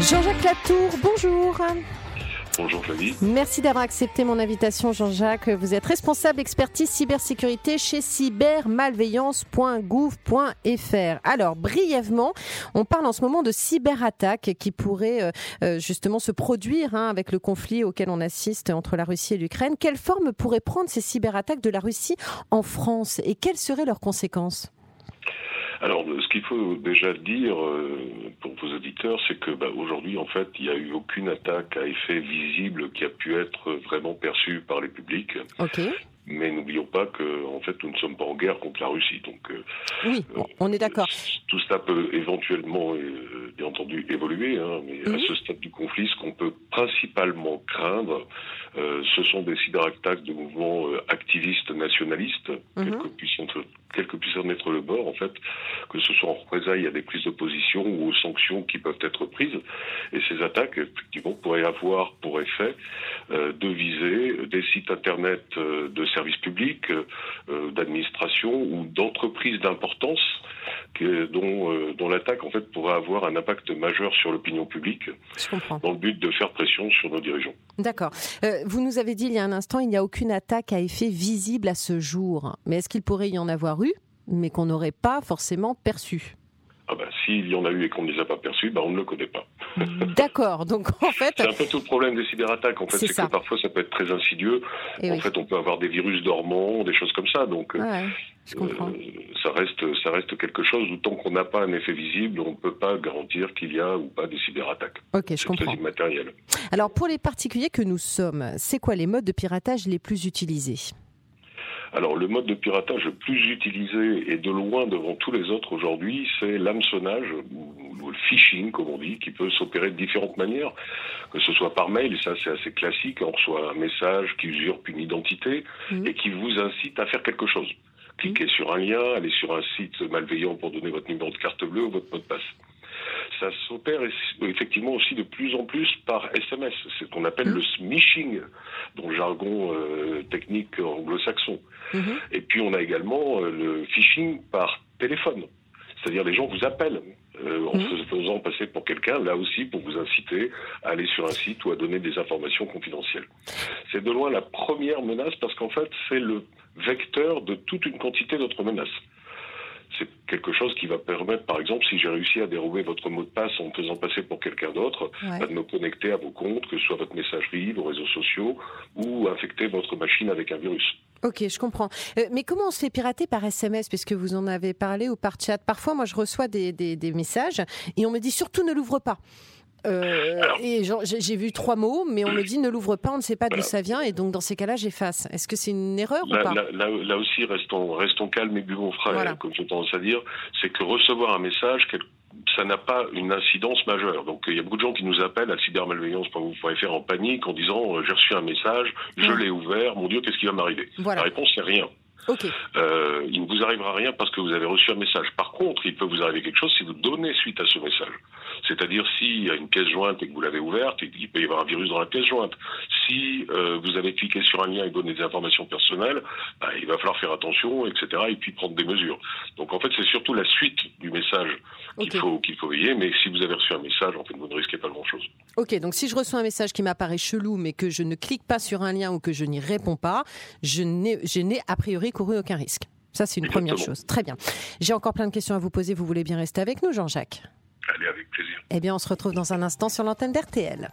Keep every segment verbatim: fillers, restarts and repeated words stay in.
Jean-Jacques Latour, bonjour. Bonjour Flavie. Merci d'avoir accepté mon invitation, Jean-Jacques. Vous êtes responsable expertise cybersécurité chez cybermalveillance point gouv point f r. Alors, brièvement, on parle en ce moment de cyberattaques qui pourraient euh, justement se produire hein, avec le conflit auquel on assiste entre la Russie et l'Ukraine. Quelle forme pourraient prendre ces cyberattaques de la Russie en France et quelles seraient leurs conséquences ? Alors, ce qu'il faut déjà dire euh, pour vos auditeurs, c'est que bah, aujourd'hui, en fait, il n'y a eu aucune attaque à effet visible qui a pu être vraiment perçue par les publics. Ok. Mais n'oublions pas que, en fait, nous ne sommes pas en guerre contre la Russie. Donc, euh, oui, on est d'accord. Euh, tout cela peut éventuellement, euh, bien entendu, évoluer. Hein, mais mmh. à ce stade du conflit, ce qu'on peut principalement craindre, euh, ce sont des cyberattaques de mouvements euh, activistes nationalistes, mmh. quels que puissent être, quel que puisse en être le bord, en fait, que ce soit en représailles à des prises de position ou aux sanctions qui peuvent être prises. Et ces attaques, effectivement, pourraient avoir pour effet euh, de viser des sites internet euh, de services publics, euh, d'administration ou d'entreprises d'importance que, dont, euh, dont l'attaque en fait pourrait avoir un impact majeur sur l'opinion publique. Je comprends. Dans le but de faire pression sur nos dirigeants. D'accord. Euh, vous nous avez dit il y a un instant, il n'y a aucune attaque à effet visible à ce jour. Mais est-ce qu'il pourrait y en avoir eu, mais qu'on n'aurait pas forcément perçu ? Ah ben, s'il y en a eu et qu'on ne les a pas perçus, ben, on ne le connaît pas. D'accord, donc en fait... C'est un peu tout le problème des cyberattaques, en fait, c'est, c'est que parfois ça peut être très insidieux. Et en oui. fait, on peut avoir des virus dormants, des choses comme ça, donc ah ouais, je comprends. Euh, ça reste, ça reste quelque chose où tant qu'on n'a pas un effet visible, on ne peut pas garantir qu'il y a ou pas des cyberattaques. Ok, je c'est comprends. très immatériel. Alors, pour les particuliers que nous sommes, c'est quoi les modes de piratage les plus utilisés ? Alors, le mode de piratage le plus utilisé et de loin devant tous les autres aujourd'hui, c'est l'hameçonnage, ou le phishing, comme on dit, qui peut s'opérer de différentes manières, que ce soit par mail, et ça c'est assez classique, on reçoit un message qui usurpe une identité mmh. et qui vous incite à faire quelque chose. Cliquez mmh. sur un lien, allez sur un site malveillant pour donner votre numéro de carte bleue ou votre mot de passe. Ça s'opère effectivement aussi de plus en plus par S M S. C'est ce qu'on appelle mmh. le smishing, dans le jargon euh, technique anglo-saxon. Mmh. Et puis on a également euh, le phishing par téléphone. C'est-à-dire les gens vous appellent euh, en mmh. se faisant passer pour quelqu'un, là aussi pour vous inciter à aller sur un site ou à donner des informations confidentielles. C'est de loin la première menace parce qu'en fait c'est le vecteur de toute une quantité d'autres menaces. C'est quelque chose qui va permettre, par exemple, si j'ai réussi à dérober votre mot de passe en me faisant passer pour quelqu'un d'autre, ouais. bah, de me connecter à vos comptes, que ce soit votre messagerie, vos réseaux sociaux, ou infecter votre machine avec un virus. Ok, je comprends. Euh, mais comment on se fait pirater par S M S, puisque vous en avez parlé, ou par chat ? Parfois, moi, je reçois des, des, des messages et on me dit surtout ne l'ouvre pas. Euh, Alors, et genre, j'ai, j'ai vu trois mots, mais on me dit ne l'ouvre pas, on ne sait pas voilà. d'où ça vient, et donc dans ces cas-là, j'efface. Est-ce que c'est une erreur là, ou pas ? là, là, là aussi, restons, restons calmes et buvons frais, voilà. comme j'ai tendance à dire. C'est que recevoir un message, ça n'a pas une incidence majeure. Donc il y a beaucoup de gens qui nous appellent à cybermalveillance point gouv point f r en panique en disant j'ai reçu un message, je ouais. l'ai ouvert, mon Dieu, qu'est-ce qui va m'arriver ? Voilà. La réponse c'est rien. Okay. Euh, il ne vous arrivera rien parce que vous avez reçu un message. Par contre, il peut vous arriver quelque chose si vous donnez suite à ce message. C'est-à-dire s'il y a une pièce jointe et que vous l'avez ouverte, il peut y avoir un virus dans la pièce jointe. Si euh, vous avez cliqué sur un lien et donné des informations personnelles, bah, il va falloir faire attention, et cetera. Et puis prendre des mesures. Donc en fait, c'est surtout la suite du message qu'il okay. faut qu'il faut veiller. Mais si vous avez reçu un message, en fait, vous ne risquez pas grand-chose. Ok, donc si je reçois un message qui m'apparaît chelou, mais que je ne clique pas sur un lien ou que je n'y réponds pas, je n'ai, je n'ai a priori couru aucun risque. Ça, c'est une Exactement. Première chose. Très bien. J'ai encore plein de questions à vous poser. Vous voulez bien rester avec nous, Jean-Jacques ? Allez, avec plaisir. Eh bien, on se retrouve dans un instant sur l'antenne d'R T L.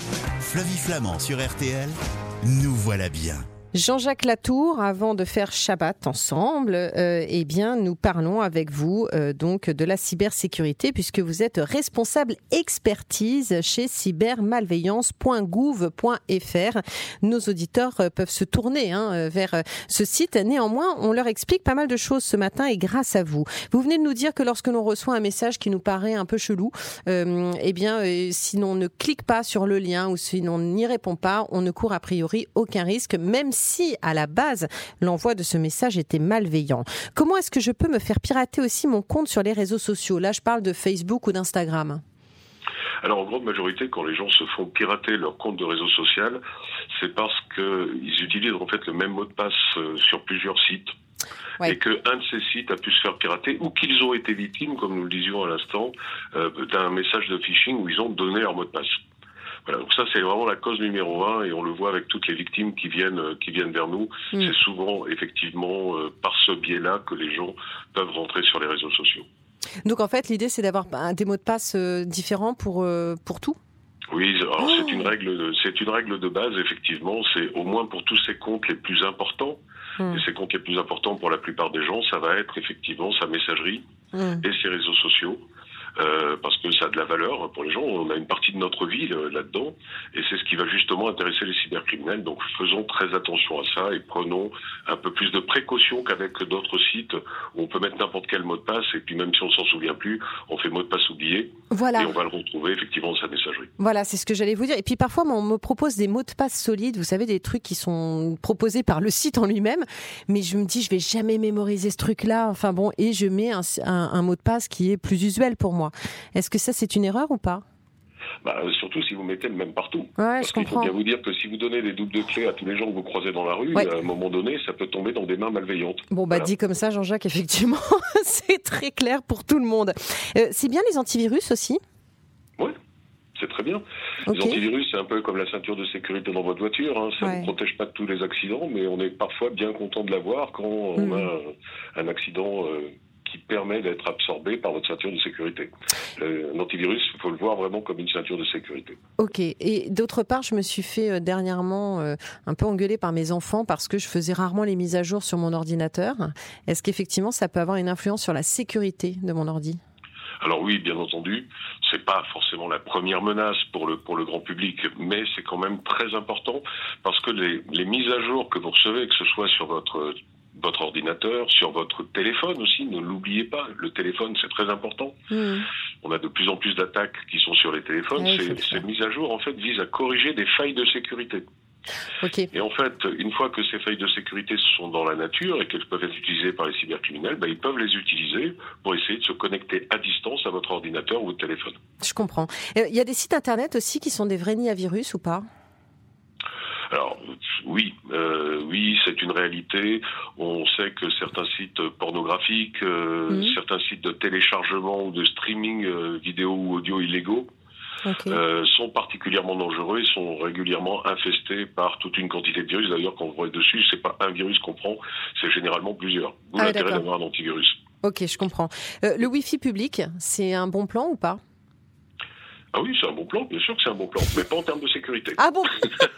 Flavie Flament sur R T L, nous voilà bien. Jean-Jacques Latour, avant de faire Shabbat ensemble, euh, eh bien, nous parlons avec vous euh, donc de la cybersécurité puisque vous êtes responsable expertise chez cybermalveillance point gouv point f r. Nos auditeurs euh, peuvent se tourner hein, vers euh, ce site. Néanmoins, on leur explique pas mal de choses ce matin et grâce à vous. Vous venez de nous dire que lorsque l'on reçoit un message qui nous paraît un peu chelou, euh, eh bien, euh, si l'on ne clique pas sur le lien ou si l'on n'y répond pas, on ne court a priori aucun risque, même si si à la base l'envoi de ce message était malveillant. Comment est-ce que je peux me faire pirater aussi mon compte sur les réseaux sociaux ? Là, je parle de Facebook ou d'Instagram. Alors, en grande majorité, quand les gens se font pirater leur compte de réseau social, c'est parce qu'ils utilisent en fait le même mot de passe sur plusieurs sites. Ouais. Et qu'un de ces sites a pu se faire pirater ou qu'ils ont été victimes, comme nous le disions à l'instant, euh, d'un message de phishing où ils ont donné leur mot de passe. Voilà, donc ça c'est vraiment la cause numéro un et on le voit avec toutes les victimes qui viennent euh, qui viennent vers nous. Mmh. C'est souvent effectivement euh, par ce biais-là que les gens peuvent rentrer sur les réseaux sociaux. Donc en fait l'idée c'est d'avoir bah, des mots de passe euh, différents pour euh, pour tout. Oui, alors oh. c'est une règle de, c'est une règle de base effectivement. C'est au moins pour tous ces comptes les plus importants. Mmh. Et ces comptes les plus importants pour la plupart des gens, ça va être effectivement sa messagerie mmh. et ses réseaux sociaux. Euh, parce que ça a de la valeur pour les gens. On a une partie de notre vie euh, là-dedans, et c'est ce qui va justement intéresser les cybercriminels. Donc faisons très attention à ça et prenons un peu plus de précautions qu'avec d'autres sites où on peut mettre n'importe quel mot de passe, et puis même si on s'en souvient plus, on fait mot de passe oublié, voilà. Et on va le retrouver effectivement dans sa messagerie. Voilà, c'est ce que j'allais vous dire. Et puis parfois, on me propose des mots de passe solides, vous savez, des trucs qui sont proposés par le site en lui-même, mais je me dis, je vais jamais mémoriser ce truc-là. Enfin bon, et je mets un, un, un mot de passe qui est plus usuel pour moi. Est-ce que ça, c'est une erreur ou pas ? Bah, surtout si vous mettez le même partout. Ouais, Parce je qu'il comprends. faut bien vous dire que si vous donnez des doubles de clés à tous les gens que vous croisez dans la rue, ouais. à un moment donné, ça peut tomber dans des mains malveillantes. Bon, bah voilà. Dit comme ça, Jean-Jacques, effectivement, c'est très clair pour tout le monde. Euh, c'est bien les antivirus aussi ? Oui. C'est très bien. Okay. Les antivirus, c'est un peu comme la ceinture de sécurité dans votre voiture. Hein. Ça ne ouais. vous protège pas de tous les accidents, mais on est parfois bien content de l'avoir quand mmh. on a un accident euh, qui permet d'être absorbé par votre ceinture de sécurité. Euh, un antivirus, il faut le voir vraiment comme une ceinture de sécurité. Ok. Et d'autre part, je me suis fait euh, dernièrement euh, un peu engueuler par mes enfants parce que je faisais rarement les mises à jour sur mon ordinateur. Est-ce qu'effectivement, ça peut avoir une influence sur la sécurité de mon ordi ? Alors oui, bien entendu, c'est pas forcément la première menace pour le pour le grand public, mais c'est quand même très important parce que les les mises à jour que vous recevez, que ce soit sur votre votre ordinateur, sur votre téléphone aussi, ne l'oubliez pas, le téléphone c'est très important. Mmh. On a de plus en plus d'attaques qui sont sur les téléphones. Oui, ces, ces mises à jour en fait visent à corriger des failles de sécurité. Okay. Et en fait, une fois que ces failles de sécurité sont dans la nature et qu'elles peuvent être utilisées par les cybercriminels, ben, ils peuvent les utiliser pour essayer de se connecter à distance à votre ordinateur ou votre téléphone. Je comprends. Il y a des sites internet aussi qui sont des vrais nids à virus ou pas ? Alors oui, euh, oui, c'est une réalité. On sait que certains sites pornographiques, euh, mmh. certains sites de téléchargement ou de streaming euh, vidéo ou audio illégaux, Okay. Euh, sont particulièrement dangereux et sont régulièrement infestés par toute une quantité de virus. D'ailleurs, quand vous voyez dessus, c'est pas un virus qu'on prend, c'est généralement plusieurs. D'où ah, l'intérêt d'accord. d'avoir un antivirus. Ok, je comprends. Euh, le Wi-Fi public, c'est un bon plan ou pas ? Ah oui, c'est un bon plan, bien sûr que c'est un bon plan, mais pas en termes de sécurité. Ah bon ?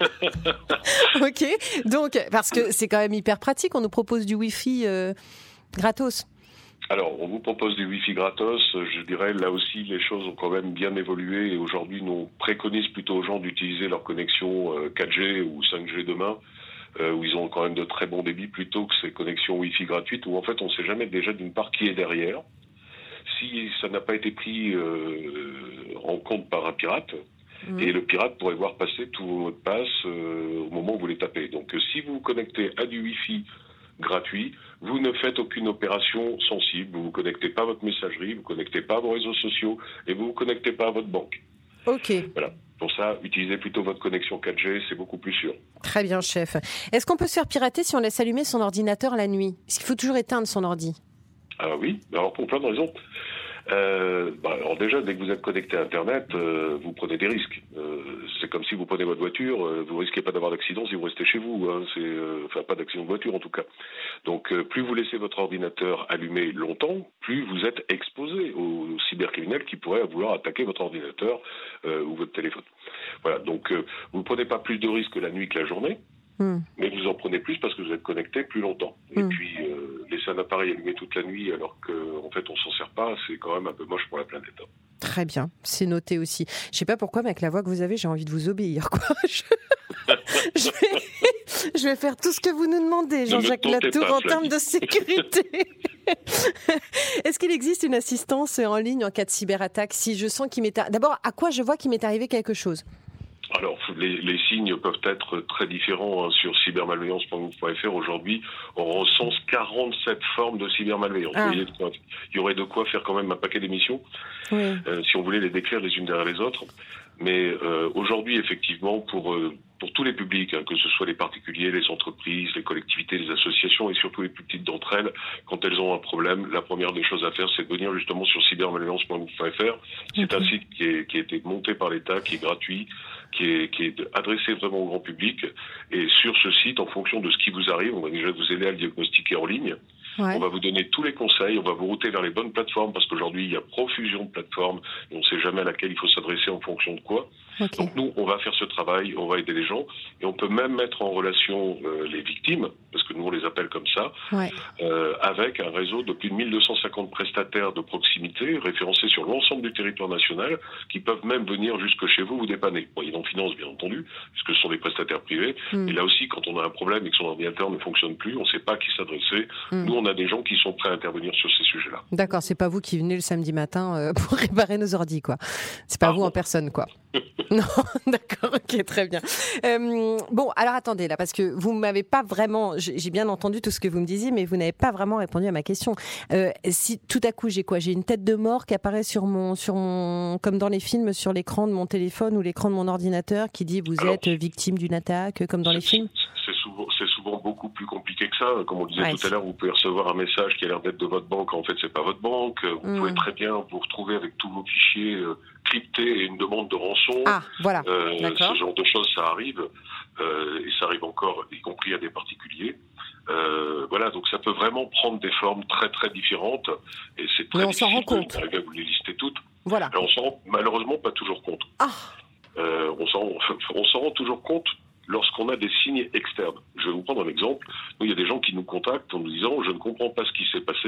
Ok, donc, parce que c'est quand même hyper pratique, on nous propose du Wi-Fi euh, gratos. Alors, on vous propose des Wi-Fi gratos. Je dirais, là aussi, les choses ont quand même bien évolué. Et aujourd'hui, nous, on préconise plutôt aux gens d'utiliser leur connexion quatre G ou cinq G demain, euh, où ils ont quand même de très bons débits, plutôt que ces connexions Wi-Fi gratuites, où en fait, on ne sait jamais déjà d'une part qui est derrière. Si ça n'a pas été pris euh, en compte par un pirate, mmh. et le pirate pourrait voir passer tous vos mots de passe euh, au moment où vous les tapez. Donc, euh, si vous vous connectez à du Wi-Fi gratuit, vous ne faites aucune opération sensible, vous ne vous connectez pas à votre messagerie, vous ne connectez pas à vos réseaux sociaux et vous ne vous connectez pas à votre banque. Ok. Voilà. Pour ça, utilisez plutôt votre connexion quatre G, c'est beaucoup plus sûr. Très bien, chef. Est-ce qu'on peut se faire pirater si on laisse allumer son ordinateur la nuit ? Est-ce qu'il faut toujours éteindre son ordi ? Ah oui, alors pour plein de raisons. Euh, bah alors déjà, dès que vous êtes connecté à Internet, euh, vous prenez des risques. Euh, c'est comme si vous prenez votre voiture, euh, vous risquez pas d'avoir d'accident si vous restez chez vous. Hein, c'est, euh, enfin, pas d'accident de voiture en tout cas. Donc, euh, plus vous laissez votre ordinateur allumé longtemps, plus vous êtes exposé aux cybercriminels qui pourraient vouloir attaquer votre ordinateur euh, ou votre téléphone. Voilà. Donc, euh, vous ne prenez pas plus de risques la nuit que la journée. Mmh. Mais vous en prenez plus parce que vous êtes connecté plus longtemps. Et mmh. puis, euh, laisser un appareil allumé toute la nuit alors qu'en fait on s'en sert pas, c'est quand même un peu moche pour la planète. Très bien, c'est noté aussi. Je sais pas pourquoi, mais avec la voix que vous avez, j'ai envie de vous obéir, quoi. Je, je, vais, je vais faire tout ce que vous nous demandez, Jean-Jacques Latour, pas, en termes de sécurité. Est-ce qu'il existe une assistance en ligne en cas de cyberattaque ? Si je sens qu'il m'est... D'abord, à quoi je vois qu'il m'est arrivé quelque chose ? Alors, les, les signes peuvent être très différents hein. Sur cybermalveillance point gouv point f r. Aujourd'hui, on recense quarante-sept formes de cybermalveillance. Ah. Vous voyez, il y aurait de quoi faire quand même un paquet d'émissions, oui. euh, si on voulait les décrire les unes derrière les autres. Mais euh, aujourd'hui, effectivement, pour euh, pour tous les publics, hein, que ce soit les particuliers, les entreprises, les collectivités, les associations et surtout les plus petites d'entre elles, quand elles ont un problème, la première des choses à faire, c'est de venir justement sur cybermalveillance point gouv point f r. C'est okay. un site qui, est, qui a été monté par l'État, qui est gratuit, qui est, qui est adressé vraiment au grand public. Et sur ce site, en fonction de ce qui vous arrive, on va déjà vous aider à le diagnostiquer en ligne. Ouais. On va vous donner tous les conseils, on va vous router vers les bonnes plateformes parce qu'aujourd'hui, il y a profusion de plateformes et on ne sait jamais à laquelle il faut s'adresser en fonction de quoi. Okay. Donc nous, on va faire ce travail, on va aider les gens et on peut même mettre en relation euh, les victimes, parce que nous on les appelle comme ça, ouais. euh, avec un réseau de plus de mille deux cent cinquante prestataires de proximité référencés sur l'ensemble du territoire national qui peuvent même venir jusque chez vous vous dépanner. Bon, ils en financent bien entendu, puisque ce sont des prestataires privés. Mm. Et là aussi, quand on a un problème et que son ordinateur ne fonctionne plus, on ne sait pas à qui s'adresser. Mm. Nous, on a des gens qui sont prêts à intervenir sur ces sujets-là. D'accord, c'est pas vous qui venez le samedi matin euh, pour réparer nos ordis, quoi. C'est pas ah, vous bon. En personne, quoi. Non, d'accord, ok, très bien. Euh, bon, alors attendez là, parce que vous m'avez pas vraiment, j'ai bien entendu tout ce que vous me disiez, mais vous n'avez pas vraiment répondu à ma question. Euh, si tout à coup j'ai quoi, j'ai une tête de mort qui apparaît sur mon, sur mon, comme dans les films, sur l'écran de mon téléphone ou l'écran de mon ordinateur, qui dit vous alors, êtes victime d'une attaque, comme dans les films. C'est souvent, c'est souvent beaucoup plus compliqué que ça. Comme on disait ouais, tout à l'heure, vous pouvez recevoir un message qui a l'air d'être de votre banque, en fait c'est pas votre banque. Vous mmh. pouvez très bien vous retrouver avec tous vos fichiers euh, cryptés et une demande de rançon. Ah, voilà. Euh, ce genre de choses, ça arrive, euh, et ça arrive encore, y compris à des particuliers. Euh, voilà, donc ça peut vraiment prendre des formes très très différentes, et c'est très Mais on difficile s'en rend compte. de vous les lister toutes. Voilà. Alors, on s'en rend malheureusement pas toujours compte. Ah. Euh, on s'en, on s'en rend toujours compte lorsqu'on a des signes externes. Je vais vous prendre un exemple. Nous, il y a des gens qui nous contactent en nous disant « je ne comprends pas ce qui s'est passé ».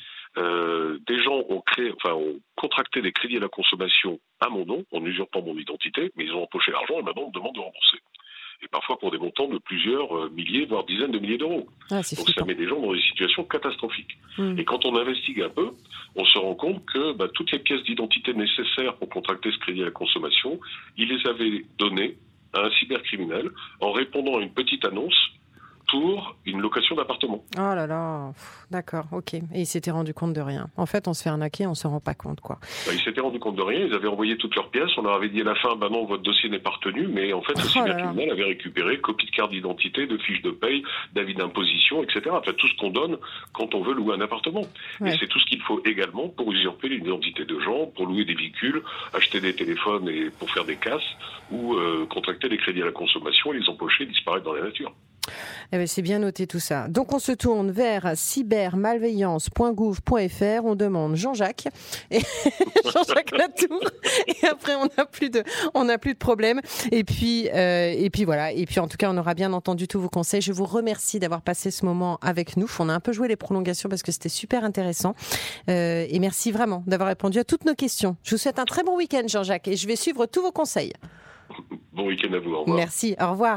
Euh, des gens ont créé, enfin, ont contracté des crédits à la consommation à mon nom, en usurpant mon identité, mais ils ont empoché l'argent et maintenant on me demande de rembourser. Et parfois pour des montants de plusieurs euh, milliers, voire dizaines de milliers d'euros. Ah, Donc flippant. Ça met des gens dans des situations catastrophiques. Mmh. Et quand on investigue un peu, on se rend compte que bah, toutes les pièces d'identité nécessaires pour contracter ce crédit à la consommation, ils les avaient données à un cybercriminel en répondant à une petite annonce pour une location d'appartement. Oh là là, d'accord, ok. Et ils s'étaient rendu compte de rien. En fait, on se fait arnaquer, on se rend pas compte, quoi. Bah, ils s'étaient rendu compte de rien, ils avaient envoyé toutes leurs pièces, on leur avait dit à la fin, bah non, votre dossier n'est pas retenu, mais en fait, le oh cybercriminel avait récupéré copie de carte d'identité, de fiches de paye, d'avis d'imposition, et cetera. Enfin, tout ce qu'on donne quand on veut louer un appartement. Ouais. Et c'est tout ce qu'il faut également pour usurper l'identité de gens, pour louer des véhicules, acheter des téléphones et pour faire des casses, ou euh, contracter des crédits à la consommation et les empocher et disparaître dans la nature. Eh bien, c'est bien noté tout ça. Donc on se tourne vers cybermalveillance point gouv point f r, on demande Jean-Jacques et Jean-Jacques Latour, et après on n'a plus de on n'a plus de problème. Et puis euh, et puis voilà, et puis en tout cas on aura bien entendu tous vos conseils. Je vous remercie d'avoir passé ce moment avec nous. On a un peu joué les prolongations parce que c'était super intéressant. Euh, et merci vraiment d'avoir répondu à toutes nos questions. Je vous souhaite un très bon week-end, Jean-Jacques, et je vais suivre tous vos conseils. Bon week-end à vous, au revoir. Merci, au revoir.